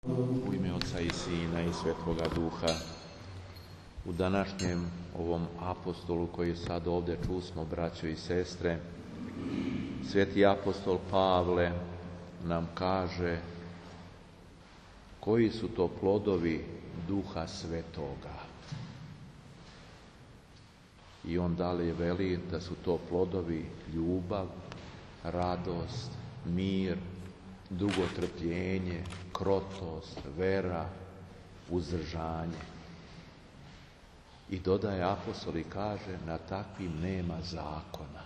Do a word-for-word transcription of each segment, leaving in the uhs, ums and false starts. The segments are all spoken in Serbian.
U ime Oca i Sina i Svetoga Duha, u današnjem ovom apostolu koji sad ovdje čusmo, braćo i sestre, sveti apostol Pavle nam kaže koji su to plodovi Duha Svetoga. I on dalje veli da su to plodovi ljubav, radost, mir, dugotrpljenje, krotost, vera, uzdržanje. I dodaje apostol i kaže, na takvim nema zakona.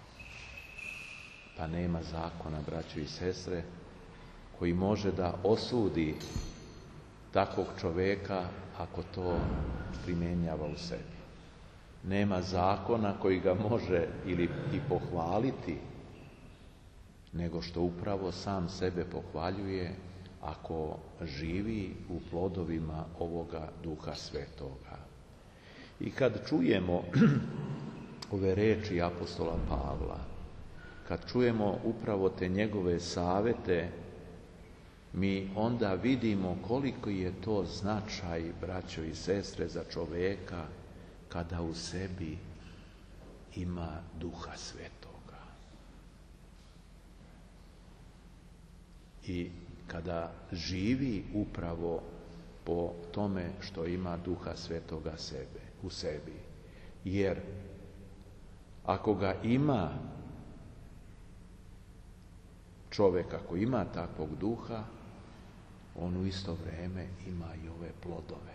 Pa nema zakona, braćo i sestre, koji može da osudi takvog čovjeka ako to primjenjava u sebi. Nema zakona koji ga može ili i pohvaliti, nego što upravo sam sebe pohvaljuje ako živi u plodovima ovoga Duha Svetoga. I kad čujemo ove reči apostola Pavla, kad čujemo upravo te njegove savete, mi onda vidimo koliko je to značaj, braćo i sestre, za čovjeka kada u sebi ima Duha Svetoga. I kada živi upravo po tome što ima Duha Svetoga sebe, u sebi. Jer ako ga ima čovjek, ako ima takvog duha, on u isto vrijeme ima i ove plodove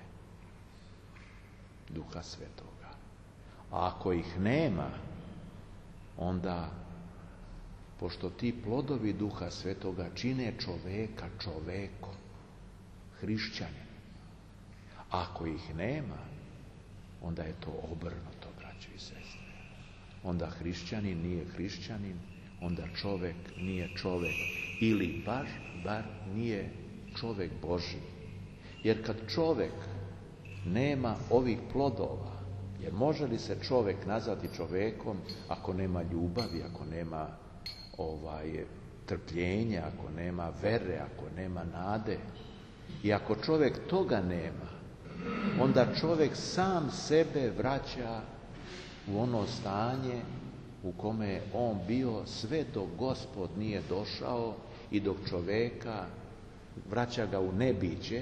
Duha Svetoga. A ako ih nema, onda, pošto ti plodovi Duha Svetoga čine čovjeka čovjekom, hrišćanin, ako ih nema, onda je to obrnuto, braćo i sestre. Onda hrišćanin nije hrišćanin, onda čovjek nije čovjek, ili baš, bar nije čovjek Božji. Jer kad čovjek nema ovih plodova, jer može li se čovjek nazvati čovjekom ako nema ljubavi, ako nema ovaj, trpljenja, ako nema vere, ako nema nade? I ako čovjek toga nema, onda čovjek sam sebe vraća u ono stanje u kome je on bio sve dok Gospod nije došao i dok čovjeka vraća ga u nebiće.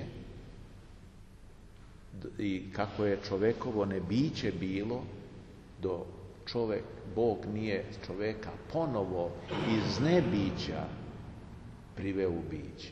I kako je čovjekovo nebiće bilo, do čovjek, Bog nije čovjeka ponovo iz nebića priveo u biće.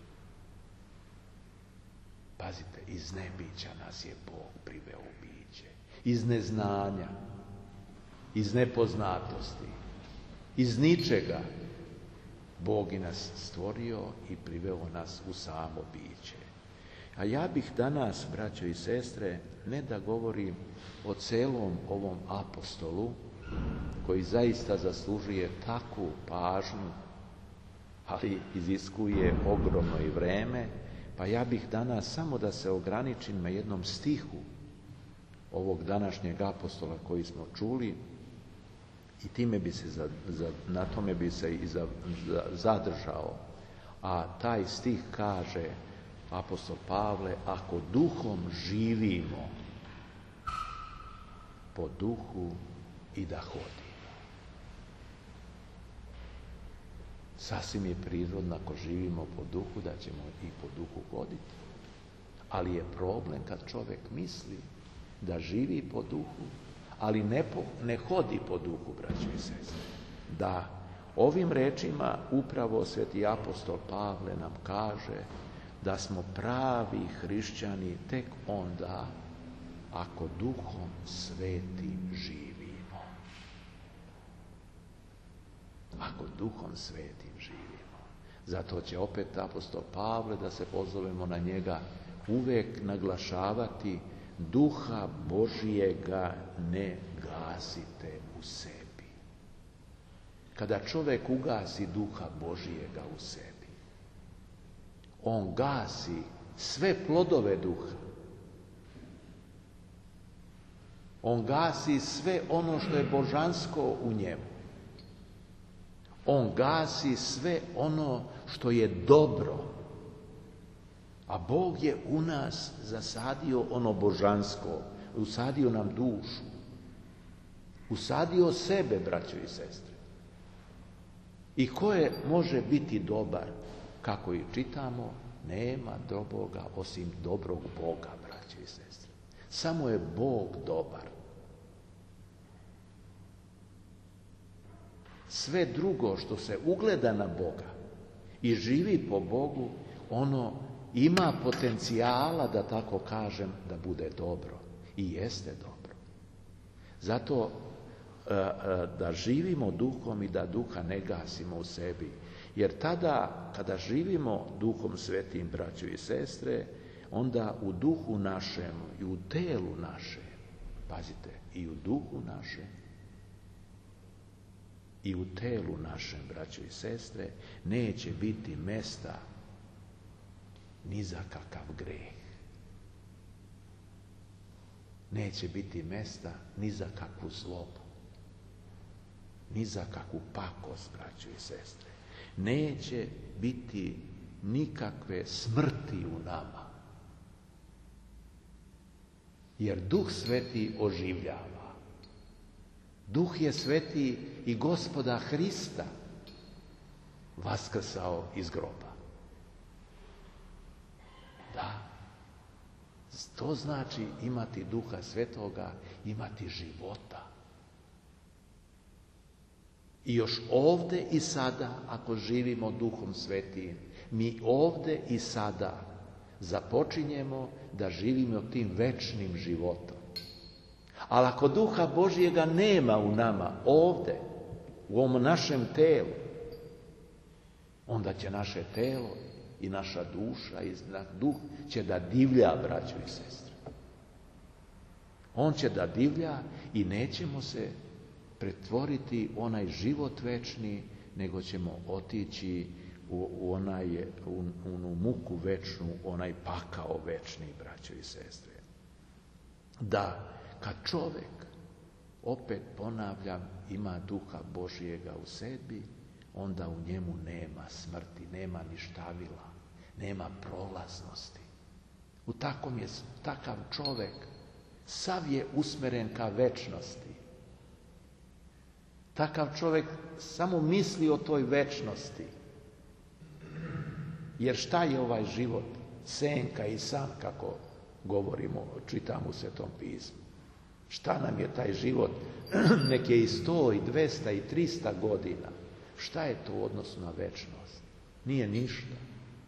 Pazite, iz nebića nas je Bog priveo u biće. Iz neznanja, iz nepoznatosti, iz ničega Bog je nas stvorio i priveo nas u samo biće. A ja bih danas, braćo i sestre, ne da govorim o celom ovom apostolu, koji zaista zaslužuje takvu pažnju, ali iziskuje ogromno i vreme, pa ja bih danas samo da se ograničim na jednom stihu ovog današnjeg apostola koji smo čuli i time bi se za, za, na tome bi se i za, za, zadržao. A taj stih kaže apostol Pavle, ako duhom živimo, po duhu i da hodimo. Sasvim je prirodno ako živimo po duhu da ćemo i po duhu hoditi. Ali je problem kad čovjek misli da živi po duhu, ali ne, po, ne hodi po duhu, braćo i sestre. Da ovim rečima upravo sveti apostol Pavle nam kaže da smo pravi hrišćani tek onda ako Duhom Svetim živimo. Ako Duhom Svetim živimo. Zato će opet apostol Pavle, da se pozovemo na njega, uvijek naglašavati Duha Božijega ne gasite u sebi. Kada čovjek ugasi Duha Božijega u sebi, on gasi sve plodove duha. On gasi sve ono što je božansko u njemu. On gasi sve ono što je dobro. A Bog je u nas zasadio ono božansko, usadio nam dušu, usadio sebe, braćo i sestre. I ko je može biti dobar? Kako i čitamo, nema dobroga osim dobrog Boga, braćo i sestre. Samo je Bog dobar. Sve drugo što se ugleda na Boga i živi po Bogu, ono ima potencijala, da tako kažem, da bude dobro. I jeste dobro. Zato da živimo duhom i da duha ne gasimo u sebi. Jer tada, kada živimo duhom svetim, braćo i sestre, onda u duhu našem i u telu našem, pazite, i u duhu našem i u telu našem, braćo i sestre, neće biti mesta ni za kakav greh. Neće biti mesta ni za kakvu zlobu, ni za kakvu pakost, braćo i sestre. Neće biti nikakve smrti u nama. Jer Duh Sveti oživljava. Duh je sveti i Gospoda Hrista vaskrsao iz groba. Da. To znači imati Duha Svetoga, imati života. I još ovde i sada, ako živimo Duhom Svetim, mi ovde i sada započinjemo da živimo tim večnim životom. Ali ako Duha Božjega nema u nama, ovde, u ovom našem telu, onda će naše telo i naša duša i duh će da divlja, braćo i sestre. On će da divlja i nećemo se pretvoriti onaj život večni, nego ćemo otići u, u onaj, u, u onu muku večnu, onaj pakao večni, braćo i sestre. Da, kad čovjek, opet ponavljam, ima Duha Božjega u sebi, onda u njemu nema smrti, nema ništavila, nema prolaznosti. U takom je takav čovjek, sav je usmeren ka večnosti. Takav čovjek samo misli o toj večnosti. Jer šta je ovaj život? Senka i san, kako govorimo, čitamo u Svetom pismu. Šta nam je taj život? Nek je i sto, i dvesta, i trista godina. Šta je to u odnosu na večnost? Nije ništa.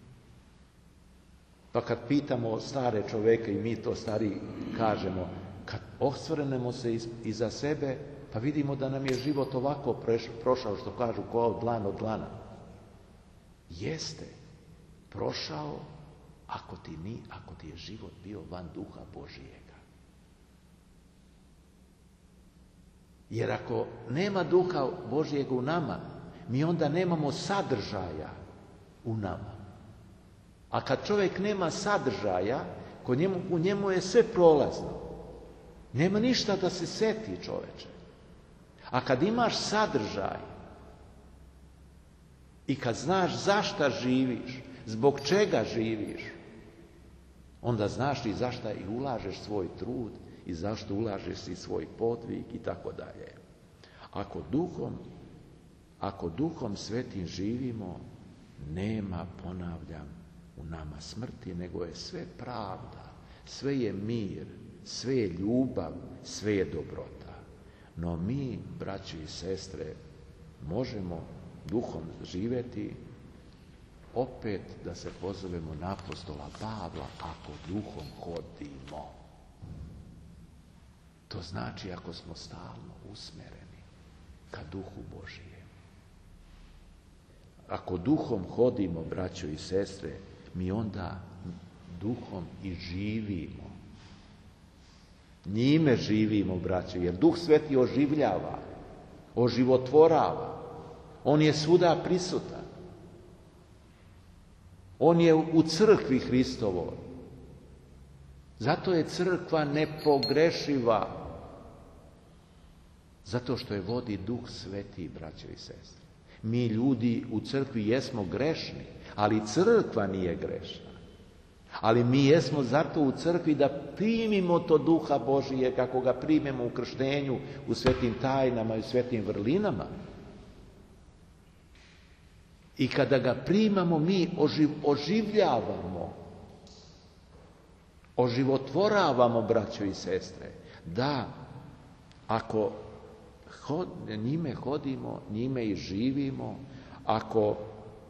Pa kad pitamo stare čovjeke, i mi to stari kažemo, kad osvrnemo se iza sebe, pa vidimo da nam je život ovako prošao, što kažu, kao dlan od dlana. Jeste prošao ako ti, ni, ako ti je život bio van Duha Božijega. Jer ako nema Duha Božijega u nama, mi onda nemamo sadržaja u nama. A kad čovjek nema sadržaja, kod njemu, u njemu je sve prolazno. Nema ništa da se seti, čoveče. A kad imaš sadržaj i kad znaš zašta živiš, zbog čega živiš, onda znaš i zašta i ulažeš svoj trud i zašto ulažeš i svoj podvig i tako dalje. Ako duhom, ako Duhom Svetim živimo, nema, ponavljam, u nama smrti, nego je sve pravda, sve je mir, sve je ljubav, sve je dobrota. No mi, braći i sestre, možemo duhom živjeti, opet da se pozovemo na apostola Pavla, ako duhom hodimo. To znači ako smo stalno usmereni ka Duhu Božijem. Ako duhom hodimo, braćo i sestre, mi onda duhom i živimo. Njime živimo, braćo, jer Duh Sveti oživljava, oživotvorava. On je svuda prisutan. On je u crkvi Hristovoj. Zato je crkva nepogrešiva. Zato što je vodi Duh Sveti, braćo i sestre. Mi ljudi u crkvi jesmo grešni, ali crkva nije grešna. Ali mi jesmo zato u crkvi da primimo to duha Božije, kako ga primemo u krštenju, u svetim tajnama i u svetim vrlinama. I kada ga primamo, mi oživ, oživljavamo, oživotvoravamo, braćo i sestre. Da, ako hod, njime hodimo, njime i živimo, ako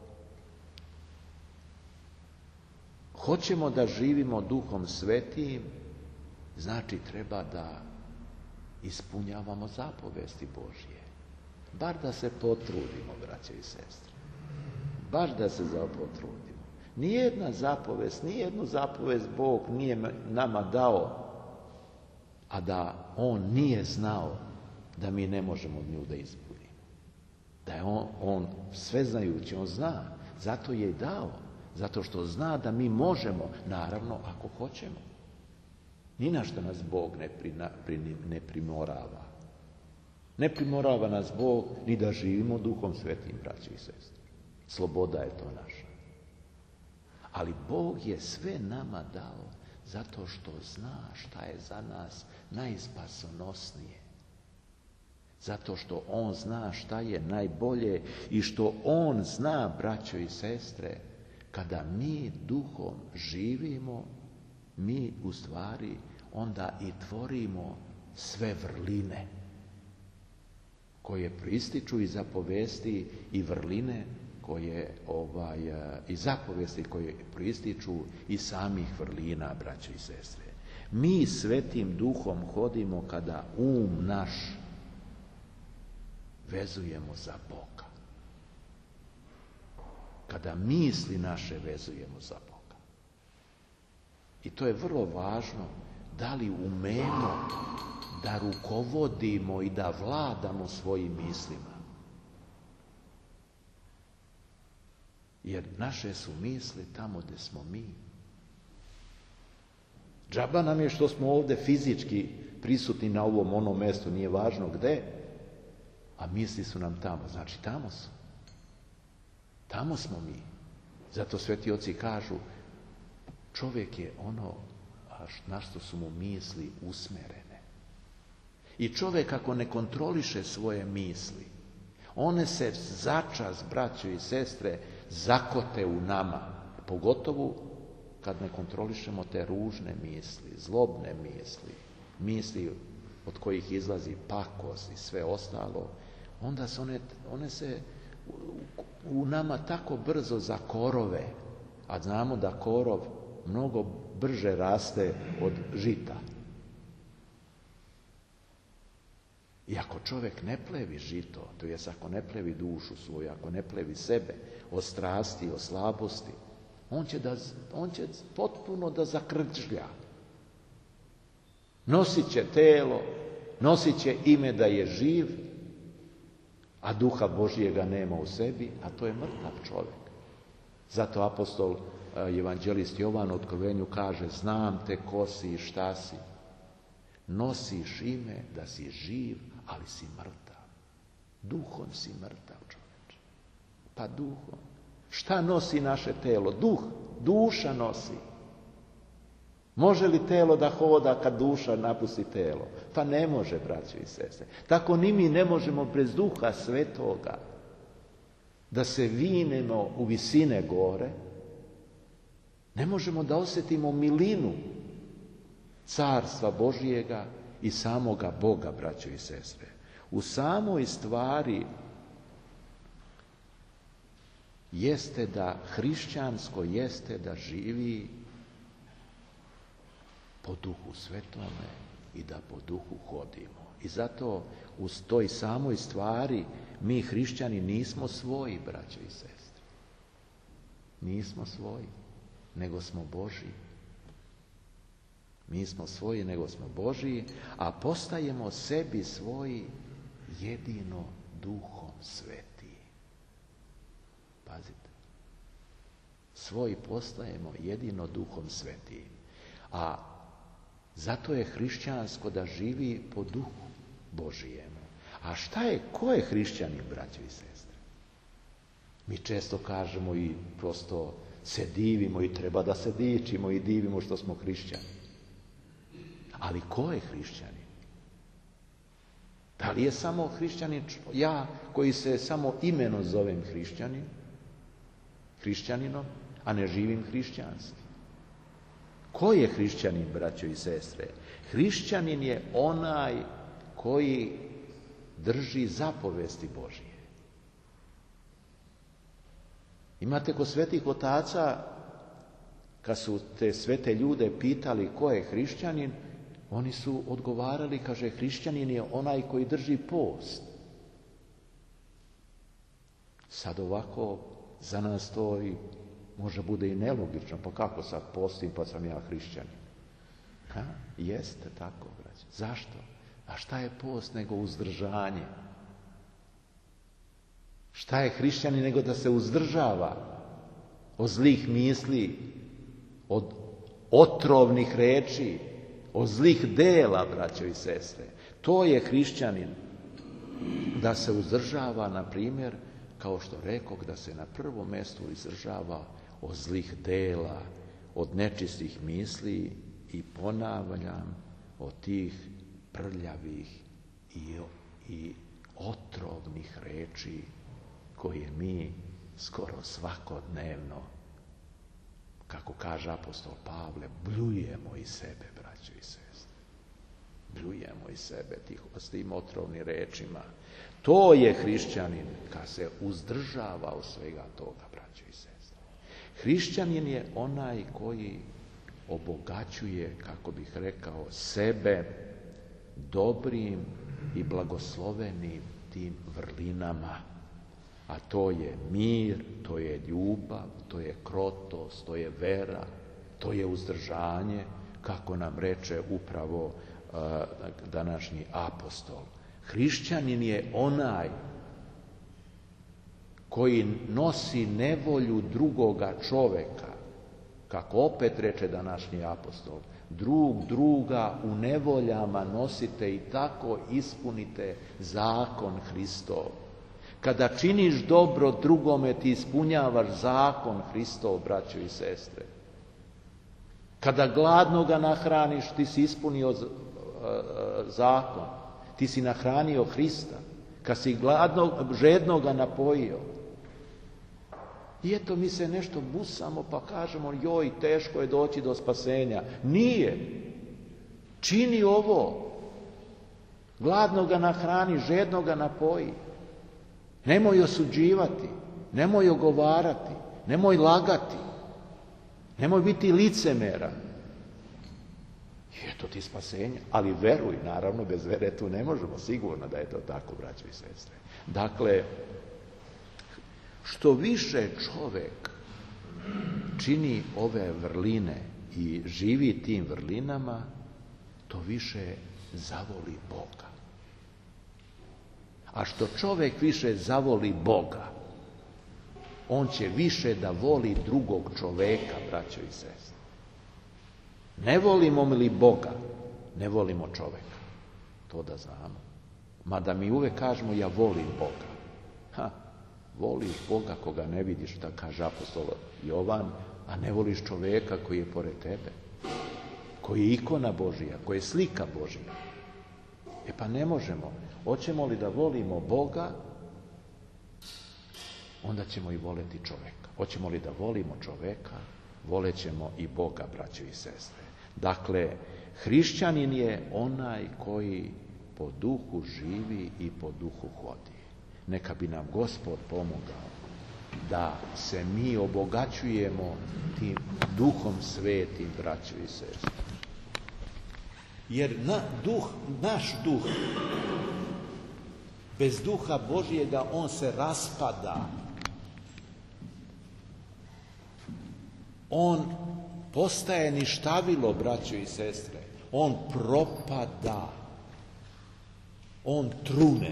hoćemo da živimo Duhom Svetim, znači treba da ispunjavamo zapovesti Božje. Bar da se potrudimo, braće i sestre. Baš da se potrudimo. Nijedna zapovest, nijednu zapovest Bog nije nama dao, a da On nije znao da mi ne možemo nju da ispunimo. Da je On, on sveznajući, On zna. Zato je i dao. Zato što zna da mi možemo, naravno, ako hoćemo. Ni na što nas Bog ne, prina, ne primorava. Ne primorava nas Bog ni da živimo Duhom Svetim, braći i sestre. Sloboda je to naša. Ali Bog je sve nama dao zato što zna šta je za nas najspasonosnije. Zato što On zna šta je najbolje i što On zna, braćo i sestre, kada mi duhom živimo, mi u stvari onda i tvorimo sve vrline koje prističu iz zapovesti i vrline koje ovaj, i zapovesti koje prističu iz samih vrlina, braće i sestre. Mi svetim duhom hodimo kada um naš vezujemo za Boga. Kada misli naše vezujemo za Boga. I to je vrlo važno, da li umemo da rukovodimo i da vladamo svojim mislima. Jer naše su misli tamo gdje smo mi. Džaba nam je što smo ovdje fizički prisutni na ovom onom mjestu, nije važno gdje, a misli su nam tamo. Znači tamo su. Tamo smo mi. Zato sveti oci kažu, čovjek je ono na što su mu misli usmerene. I čovjek ako ne kontroliše svoje misli, one se začas, braćo i sestre, zakote u nama. Pogotovo kad ne kontrolišemo te ružne misli, zlobne misli, misli od kojih izlazi pakost i sve ostalo, onda se one, one se u nama tako brzo zakorove, a znamo da korov mnogo brže raste od žita. I ako čovjek ne plevi žito, to jest ako ne plevi dušu svoju, ako ne plevi sebe od strasti, od slabosti, on će, da, on će potpuno da zakrčlja. Nosit će telo, nosit će ime da je živ, a duha Božijega nema u sebi, a to je mrtav čovjek. Zato apostol, evanđelist Jovan u Otkrovenju kaže, znam te ko si i šta si. Nosiš ime da si živ, ali si mrtav. Duhom si mrtav, čovječe. Pa duhom. Šta nosi naše telo? Duh, duša nosi. Može li telo da hoda kad duša napusti telo? Pa ne može, braćo i sestre. Tako ni mi ne možemo bez Duha Svetoga da se vinemo u visine gore. Ne možemo da osjetimo milinu Carstva Božijega i samoga Boga, braćo i sestre. U samoj stvari jeste da hrišćansko jeste da živi po Duhu Svetome i da po Duhu hodimo. I zato u toj samoj stvari mi hrišćani nismo svoji, braćo i sestre. Nismo svoji, nego smo Božji. Mi smo svoji, nego smo Božji, a postajemo sebi svoji jedino Duhom Sveti. Pazite. Svoji postajemo jedino Duhom Sveti. A zato je hrišćansko da živi po Duhu Božijemu. A šta je, ko je hrišćanin, braćo i sestre? Mi često kažemo i prosto se divimo i treba da se dičimo i divimo što smo hrišćani. Ali ko je hrišćanin? Da li je samo hrišćanin ja koji se samo imeno zovem hrišćanin, hrišćaninom, a ne živim hrišćanski? Ko je hrišćanin, braćo i sestre? Hrišćanin je onaj koji drži zapovesti Božije. Imate kod svetih otaca, kad su te svete ljude pitali ko je hrišćanin, oni su odgovarali, kaže, hrišćanin je onaj koji drži post. Sad ovako, za nas to i može bude i nelogično, pa kako sad postim pa sam ja hrišćanin? Ha? Jeste tako, braće. Zašto? A šta je post nego uzdržanje? Šta je hrišćanin nego da se uzdržava od zlih misli, od otrovnih reči, od zlih dela, braćo i sestre. To je hrišćanin, da se uzdržava, na primjer, kao što rekog, da se na prvom mjestu uzdržava od zlih dela, od nečistih misli i ponavljam, od tih prljavih i, i otrovnih reči koje mi skoro svakodnevno, kako kaže apostol Pavle, bljujemo i sebe, braćo i sestre. Bljujemo i sebe tih, s tim otrovnim rečima. To je hrišćanin kad se uzdržava od svega toga, braćo i sestre. Hrišćanin je onaj koji obogaćuje, kako bih rekao, sebe dobrim i blagoslovenim tim vrlinama. A to je mir, to je ljubav, to je krotost, to je vera, to je uzdržanje, kako nam reče upravo uh, današnji apostol. Hrišćanin je onaj koji nosi nevolju drugoga čoveka, kako opet reče današnji apostol, drug druga u nevoljama nosite i tako ispunite zakon Hristov. Kada činiš dobro drugome, ti ispunjavaš zakon Hristov, braćo i sestre. Kada gladnoga nahraniš, ti si ispunio zakon. Ti si nahranio Hrista. Kad si gladnog, žednoga napojio. I eto mi se nešto busamo pa kažemo, joj, teško je doći do spasenja. Nije. Čini ovo. Gladnoga nahrani, žednoga napoji. Nemoj osuđivati, nemoj ogovarati, nemoj lagati, nemoj biti licemeran. I eto ti spasenja. Ali veruj, naravno, bez vere tu ne možemo, sigurno da je to tako, braćo i sestre. Dakle, što više čovjek čini ove vrline i živi tim vrlinama, to više zavoli Boga. A što čovjek više zavoli Boga, on će više da voli drugog čovjeka, braćo i sestre. Ne volimo li Boga, ne volimo čovjeka. To da znamo. Mada mi uvijek kažemo, ja volim Boga. Ha, voliš Boga koga ne vidiš, da kaže apostol Jovan, a ne voliš čovjeka koji je pored tebe. Koji je ikona Božija, koji je slika Božija. E pa ne možemo. Hoćemo li da volimo Boga, onda ćemo i voleti čovjeka. Hoćemo li da volimo čovjeka, volećemo i Boga, braćo i sestre. Dakle, hrišćanin je onaj koji po duhu živi i po duhu hodi. Neka bi nam Gospod pomogao da se mi obogaćujemo tim duhom svetim, braćo i sestre. Jer na, duh, naš duh, bez duha Božjega on se raspada. On postaje ništavilo, braćo i sestre. On propada. On trune.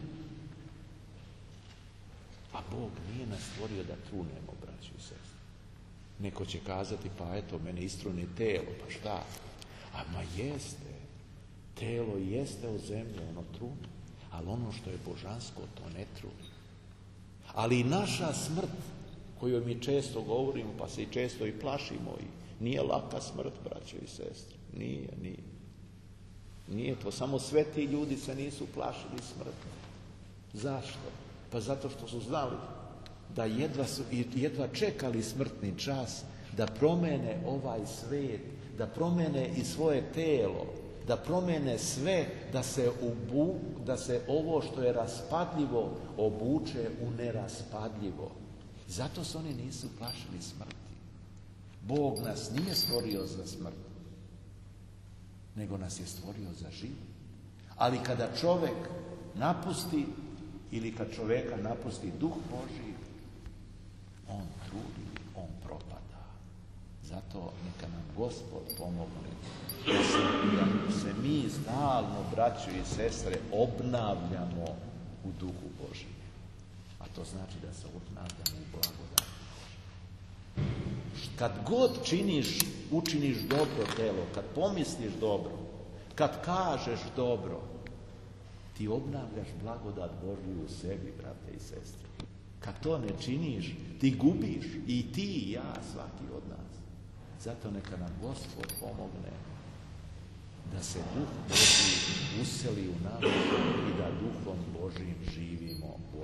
A Bog nije nas stvorio da trunemo, braćo i sestre. Neko će kazati, pa eto, mene istrune telo, pa šta? A ma jeste. Telo jeste o zemlji, ono trune. Ali ono što je božansko, to ne truni. Ali i naša smrt kojoj mi često govorimo, pa se i često i plašimo. I nije laka smrt, braćo i sestre. Nije, nije. Nije to. Samo sveti ljudi se nisu plašili smrti. Zašto? Pa zato što su znali da jedva, su, jedva čekali smrtni čas da promene ovaj svijet, da promene i svoje telo, da promene sve, da se, ubu, da se ovo što je raspadljivo obuče u neraspadljivo. Zato se oni nisu plašili smrti. Bog nas nije stvorio za smrt, nego nas je stvorio za život. Ali kada čovjek napusti, ili kad čovjeka napusti duh Božji, on trudi, on propada. Zato neka nam Gospod pomogne da se, da se mi stalno, braćo i sestre, obnavljamo u duhu Božjem. A to znači da se obnavljamo u blagodati. Kad god činiš, učiniš dobro delo, kad pomisliš dobro, kad kažeš dobro, ti obnavljaš blagodat Božju u sebi, brate i sestre. Kad to ne činiš, ti gubiš, i ti i ja, svaki od nas. Zato neka nam Gospod pomogne da se Duh Božji useli u nama i da Duhom Božjim živimo u